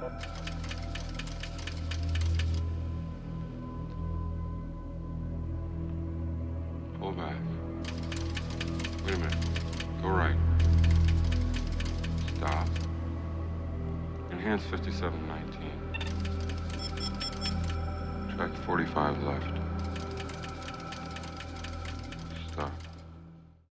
Pull back. Wait a minute. Go right. Stop. Enhance 5719. Track 45 left.